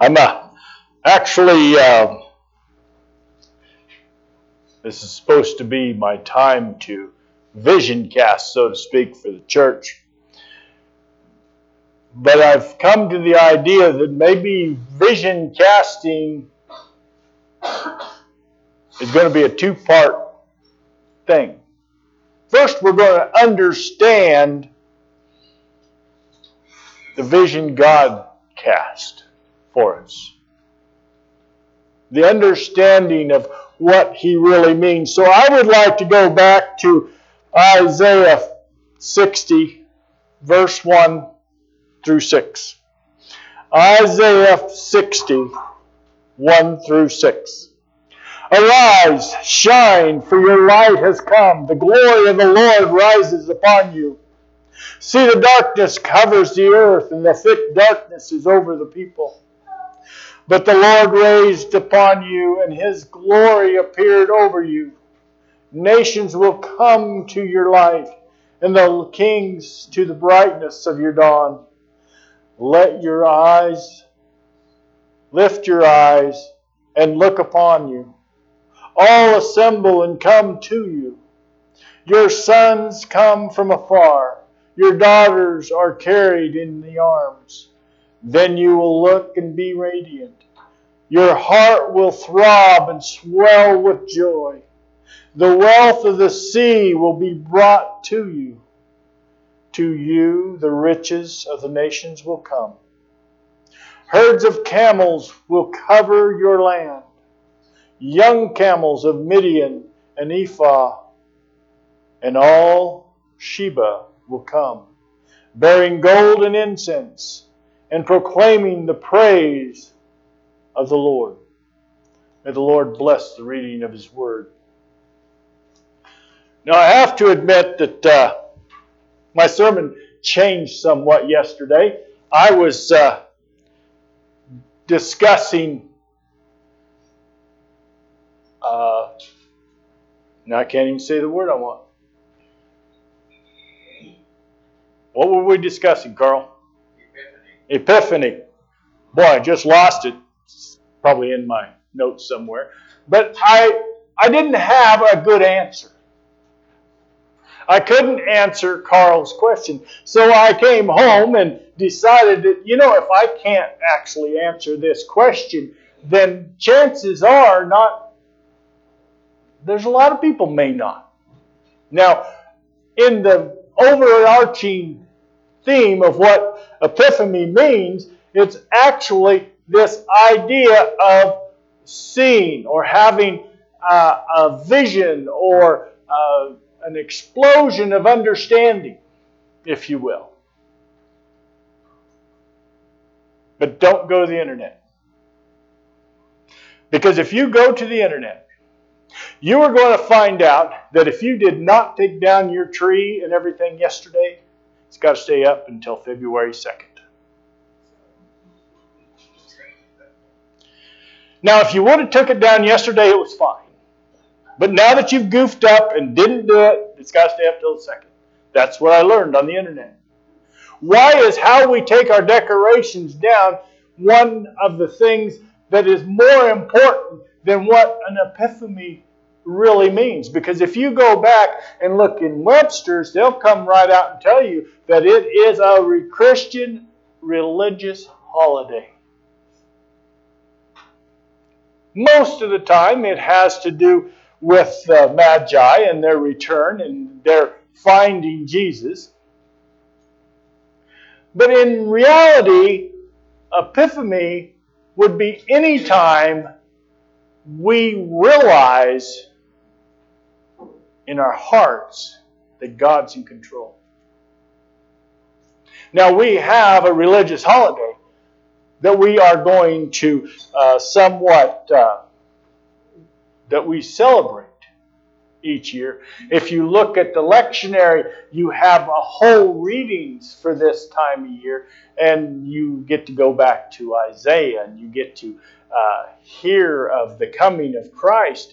I'm actually, this is supposed to be my time to vision cast, so to speak, for the church. But I've come to the idea that maybe vision casting is going to be a two-part thing. First, we're going to understand the vision God cast for us. The understanding of what He really means. So I would like to go back to Isaiah 60, verse 1 through 6. Isaiah 60, 1 through 6. Arise, shine, for your light has come. The glory of the Lord rises upon you. See, the darkness covers the earth, and the thick darkness is over the people. But the Lord raised upon you, and His glory appeared over you. Nations will come to your light, and the kings to the brightness of your dawn. Lift your eyes, and look upon you. All assemble and come to you. Your sons come from afar. Your daughters are carried in the arms. Then you will look and be radiant. Your heart will throb and swell with joy. The wealth of the sea will be brought to you. To you the riches of the nations will come. Herds of camels will cover your land. Young camels of Midian and Ephah and all Sheba will come, bearing gold and incense, and proclaiming the praise of the Lord. May the Lord bless the reading of His Word. Now I have to admit that my sermon changed somewhat yesterday. I was discussing now I can't even say the word I want. What were we discussing, Carl? Epiphany. Boy, I just lost it. It's probably in my notes somewhere. But I didn't have a good answer. I couldn't answer Carl's question. So I came home and decided that, if I can't actually answer this question, then chances are there's a lot of people may not. Now, in the overarching theme of what epiphany means, it's actually this idea of seeing or having a vision or an explosion of understanding, if you will. But don't go to the internet. Because if you go to the internet, you are going to find out that if you did not take down your tree and everything yesterday, it's got to stay up until February 2nd. Now, if you would have took it down yesterday, it was fine. But now that you've goofed up and didn't do it, it's got to stay up till the 2nd. That's what I learned on the internet. Why is how we take our decorations down one of the things that is more important than what an epiphany really means? Because if you go back and look in Webster's, they'll come right out and tell you that it is a Christian religious holiday. Most of the time it has to do with the Magi and their return and their finding Jesus. But in reality, Epiphany would be any time we realize in our hearts that God's in control. Now we have a religious holiday that we are going to that we celebrate each year. If you look at the lectionary, you have a whole readings for this time of year, and you get to go back to Isaiah, and you get to hear of the coming of Christ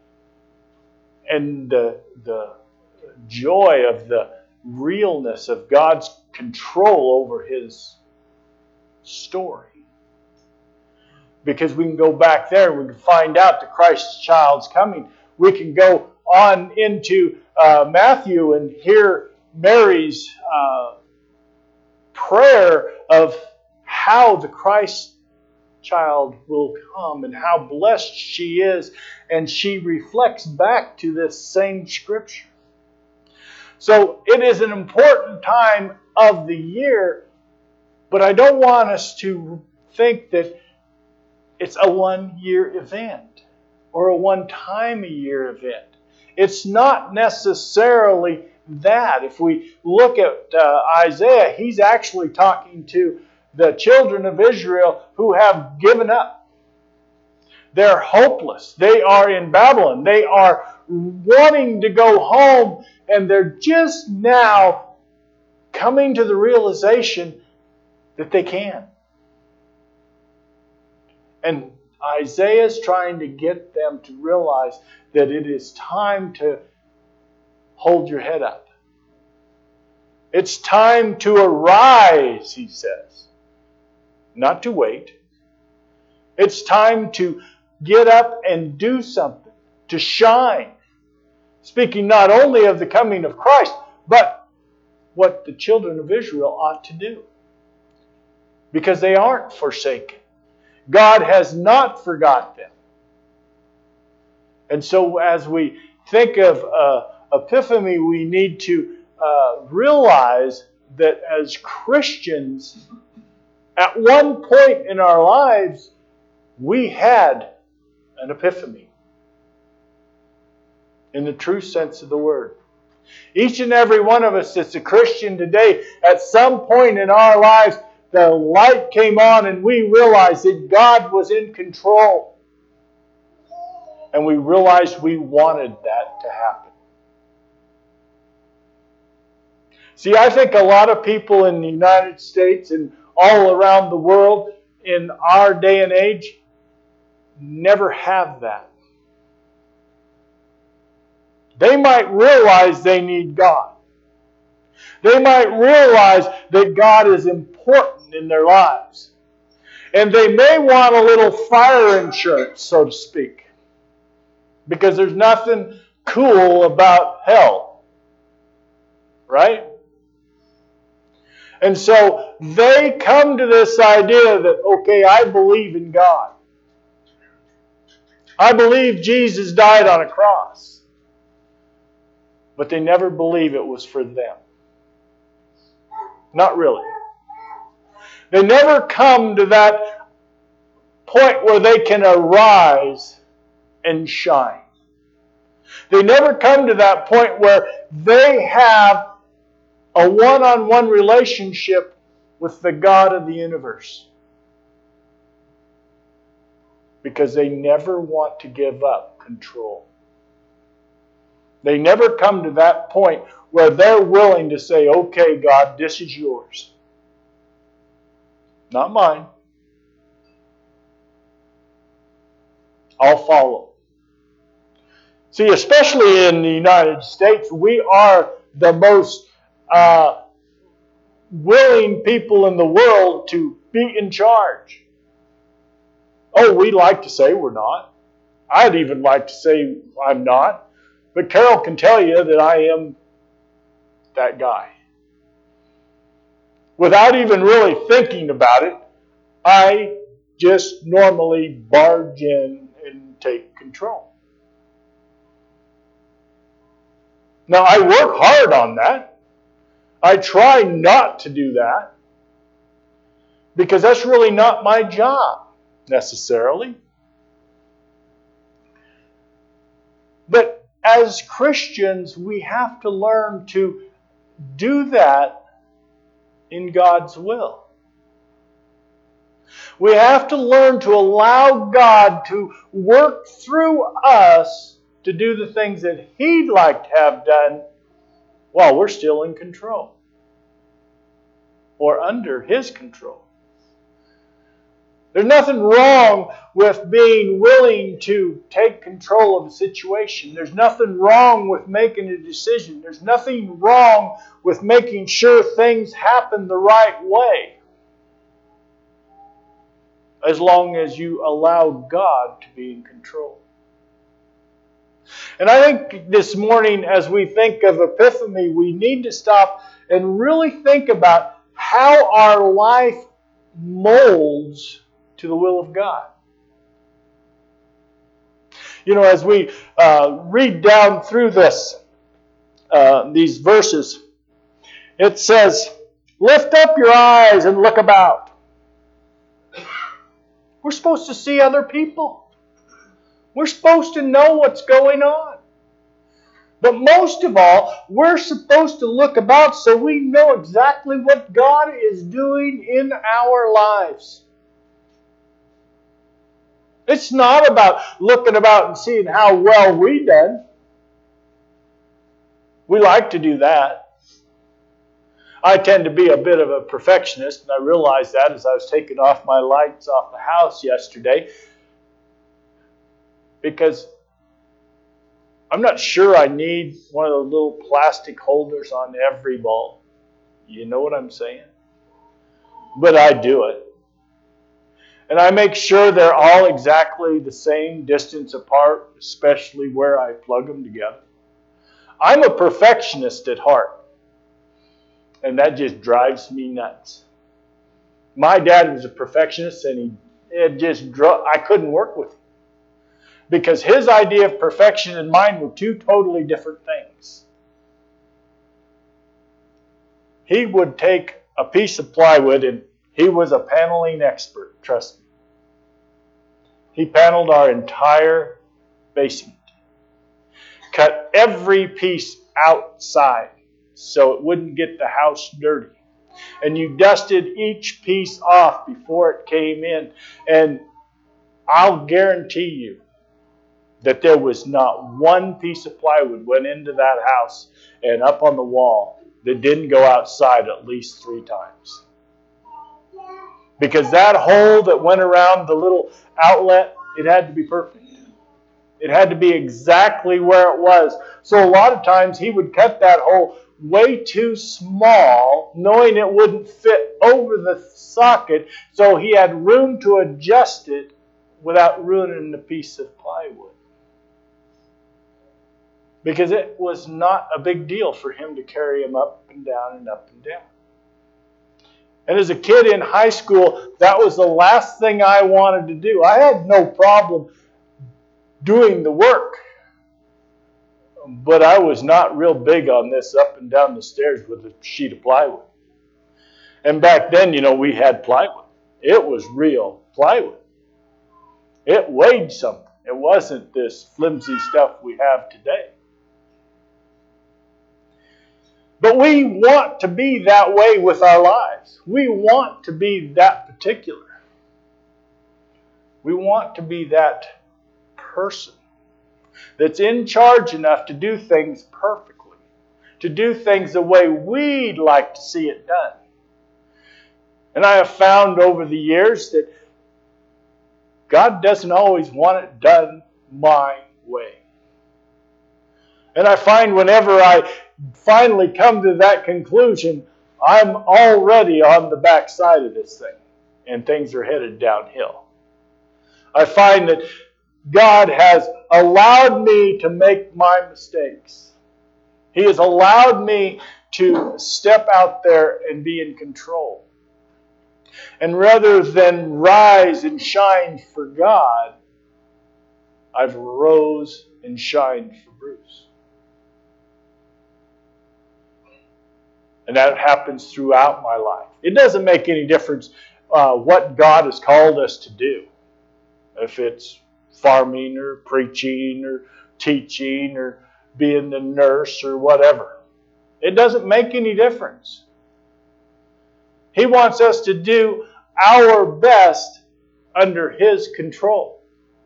and the joy of the realness of God's control over His story. Because we can go back there and we can find out that Christ's child's coming. We can go on into Matthew and hear Mary's prayer of how the Christ child will come and how blessed she is. And she reflects back to this same scripture. So it is an important time of the year, but I don't want us to think that it's a one-year event or a one-time-a-year event. It's not necessarily that. If we look at Isaiah, he's actually talking to the children of Israel who have given up. They're hopeless. They are in Babylon. They are wanting to go home, and they're just now coming to the realization that they can. And Isaiah's trying to get them to realize that it is time to hold your head up. It's time to arise, he says. Not to wait. It's time to get up and do something, to shine. Speaking not only of the coming of Christ, but what the children of Israel ought to do. Because they aren't forsaken. God has not forgot them. And so as we think of Epiphany, we need to realize that as Christians, at one point in our lives, we had an epiphany. In the true sense of the word. Each and every one of us that's a Christian today, at some point in our lives, the light came on and we realized that God was in control. And we realized we wanted that to happen. See, I think a lot of people in the United States and all around the world in our day and age never have that. They might realize they need God. They might realize that God is important in their lives. And they may want a little fire insurance, so to speak. Because there's nothing cool about hell. Right? And so they come to this idea that, okay, I believe in God. I believe Jesus died on a cross. But they never believe it was for them. Not really. They never come to that point where they can arise and shine. They never come to that point where they have a one-on-one relationship with the God of the universe. Because they never want to give up control. They never come to that point where they're willing to say, okay, God, this is yours. Not mine. I'll follow. See, especially in the United States, we are the most willing people in the world to be in charge. Oh, we like to say we're not. I'd even like to say I'm not. But Carol can tell you that I am that guy. Without even really thinking about it, I just normally barge in and take control. Now, I work hard on that. I try not to do that. Because that's really not my job, necessarily. But as Christians, we have to learn to do that in God's will. We have to learn to allow God to work through us to do the things that He'd like to have done while we're still in control. Or under His control. There's nothing wrong with being willing to take control of a situation. There's nothing wrong with making a decision. There's nothing wrong with making sure things happen the right way. as long as you allow God to be in control. And I think this morning, as we think of Epiphany, we need to stop and really think about how our life molds to the will of God. You know, as we read down through these verses, it says, "Lift up your eyes and look about." We're supposed to see other people. We're supposed to know what's going on. But most of all, we're supposed to look about so we know exactly what God is doing in our lives. It's not about looking about and seeing how well we've done. We like to do that. I tend to be a bit of a perfectionist, and I realized that as I was taking off my lights off the house yesterday, because I'm not sure I need one of those little plastic holders on every bulb. You know what I'm saying? But I do it. And I make sure they're all exactly the same distance apart, especially where I plug them together. I'm a perfectionist at heart. And that just drives me nuts. My dad was a perfectionist, and I couldn't work with him. Because his idea of perfection and mine were two totally different things. He would take a piece of plywood, and he was a paneling expert, trust me. He paneled our entire basement. Cut every piece outside so it wouldn't get the house dirty. And you dusted each piece off before it came in. And I'll guarantee you that there was not one piece of plywood went into that house and up on the wall that didn't go outside at least 3 times. Because that hole that went around the little outlet, it had to be perfect. It had to be exactly where it was. So a lot of times he would cut that hole way too small, knowing it wouldn't fit over the socket, so he had room to adjust it without ruining the piece of plywood. Because it was not a big deal for him to carry him up and down and up and down. And as a kid in high school, that was the last thing I wanted to do. I had no problem doing the work. But I was not real big on this up and down the stairs with a sheet of plywood. And back then, we had plywood. It was real plywood. It weighed something. It wasn't this flimsy stuff we have today. But we want to be that way with our lives. We want to be that particular. We want to be that person that's in charge enough to do things perfectly, to do things the way we'd like to see it done. And I have found over the years that God doesn't always want it done my way. And I find whenever I finally come to that conclusion, I'm already on the backside of this thing, and things are headed downhill. I find that God has allowed me to make my mistakes. He has allowed me to step out there and be in control. And rather than rise and shine for God, I've rose and shined for Bruce. And that happens throughout my life. It doesn't make any difference what God has called us to do. If it's farming or preaching or teaching or being the nurse or whatever. It doesn't make any difference. He wants us to do our best under His control.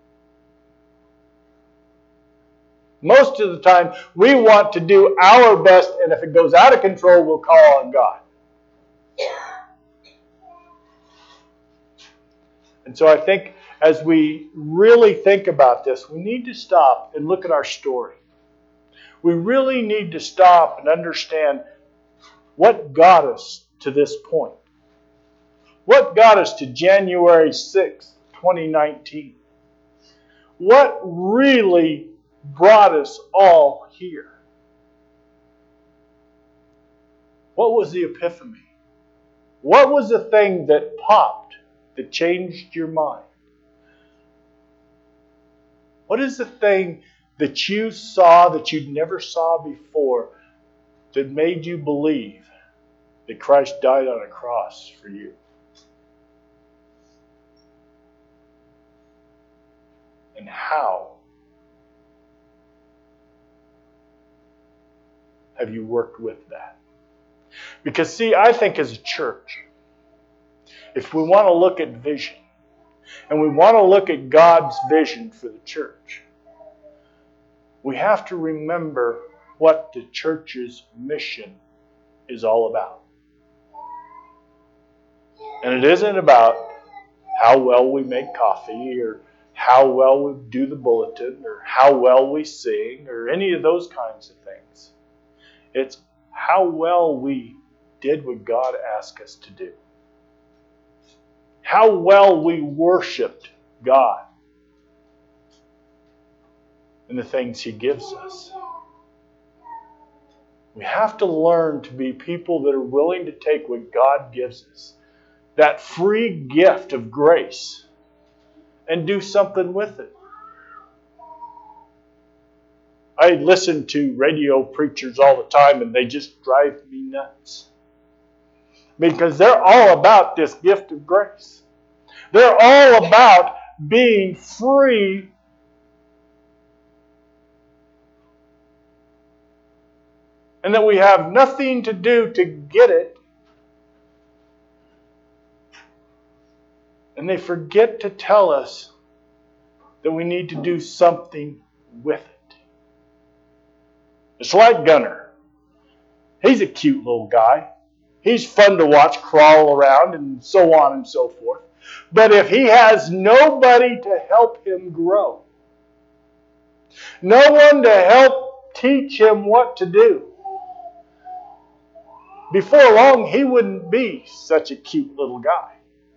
Most of the time, we want to do our best, and if it goes out of control, we'll call on God. And so I think as we really think about this, we need to stop and look at our story. We really need to stop and understand what got us to this point. What got us to January 6th, 2019? What really brought us all here? What was the epiphany? What was the thing that popped, that changed your mind? What is the thing that you saw that you never saw before that made you believe that Christ died on a cross for you? And how have you worked with that? Because see, I think as a church, if we want to look at vision, and we want to look at God's vision for the church, we have to remember what the church's mission is all about. And it isn't about how well we make coffee, or how well we do the bulletin, or how well we sing, or any of those kinds of things. It's how well we did what God asked us to do. How well we worshiped God and the things He gives us. We have to learn to be people that are willing to take what God gives us, that free gift of grace, and do something with it. I listen to radio preachers all the time, and they just drive me nuts. Because they're all about this gift of grace. They're all about being free and that we have nothing to do to get it. And they forget to tell us that we need to do something with it. It's like Gunner. He's a cute little guy. He's fun to watch crawl around and so on and so forth. But if he has nobody to help him grow, no one to help teach him what to do, before long he wouldn't be such a cute little guy.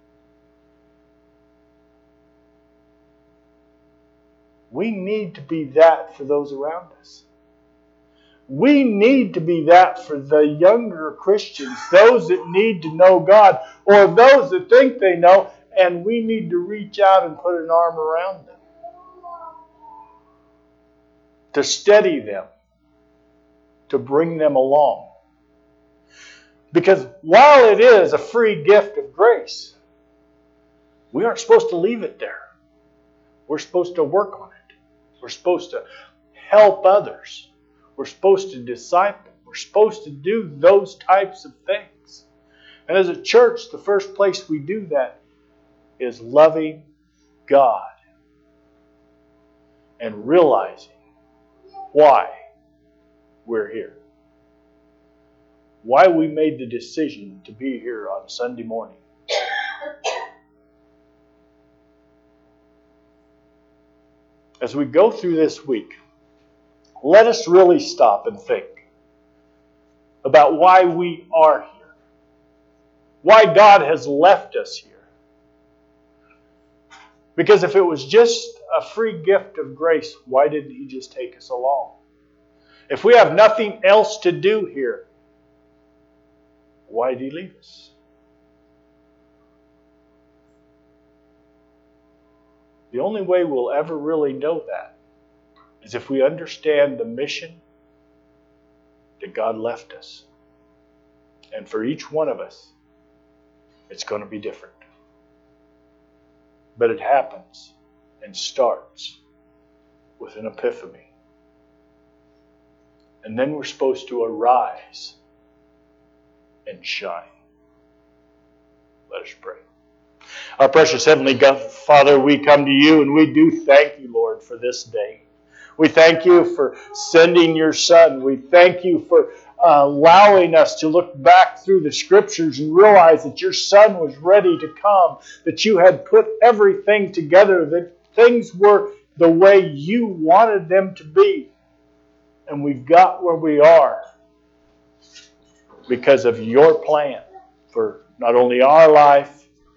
We need to be that for those around us. We need to be that for the younger Christians, those that need to know God, or those that think they know, and we need to reach out and put an arm around them, to steady them, to bring them along. Because while it is a free gift of grace, we aren't supposed to leave it there. We're supposed to work on it. We're supposed to help others. We're supposed to disciple. We're supposed to do those types of things. And as a church, the first place we do that is loving God and realizing why we're here. Why we made the decision to be here on Sunday morning. As we go through this week, let us really stop and think about why we are here. Why God has left us here. Because if it was just a free gift of grace, why didn't He just take us along? If we have nothing else to do here, why did He leave us? The only way we'll ever really know that is if we understand the mission that God left us. And for each one of us, it's going to be different. But it happens and starts with an epiphany. And then we're supposed to arise and shine. Let us pray. Our precious Heavenly Father, we come to You and we do thank You, Lord, for this day. We thank You for sending Your Son. We thank You for allowing us to look back through the Scriptures and realize that Your Son was ready to come, that You had put everything together, that things were the way You wanted them to be. And we've got where we are because of Your plan for not only our life,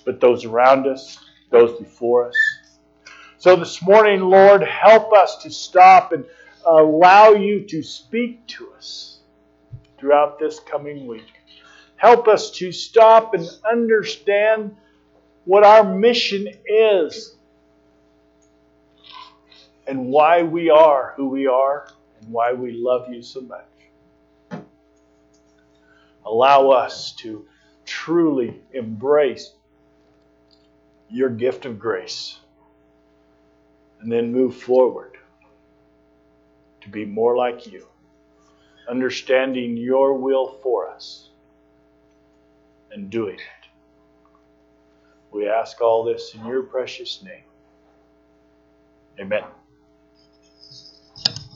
but those around us, those before us. So this morning, Lord, help us to stop and allow you to speak to us throughout this coming week. Help us to stop and understand what our mission is and why we are who we are and why we love you so much. Allow us to truly embrace your gift of grace and then move forward to be more like you, understanding your will for us and doing it. We ask all this in your precious name. Amen.